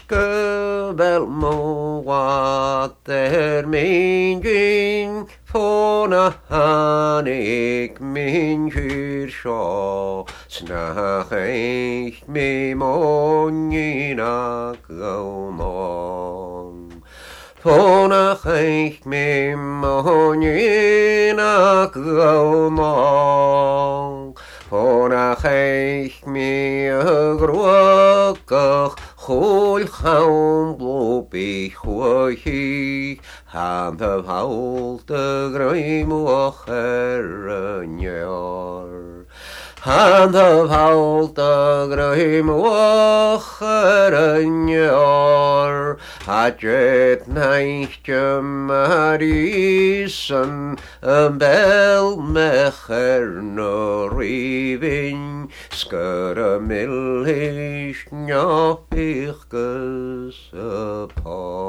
Sköbel moater min gyn Fona hanig min hyr sio Snach eich mi monin ag gawmon Fona eich mi monin ag gawmon Fona eich mi ygwrwgach Chwyl chawn blwbi chwyhi Han y fawl dy grym wacher yn ior Han y fawl dy grym wacher yn ior A dred naich dymaris yn bel mecher no rifin Sgyr y milhys nio'ch gys y por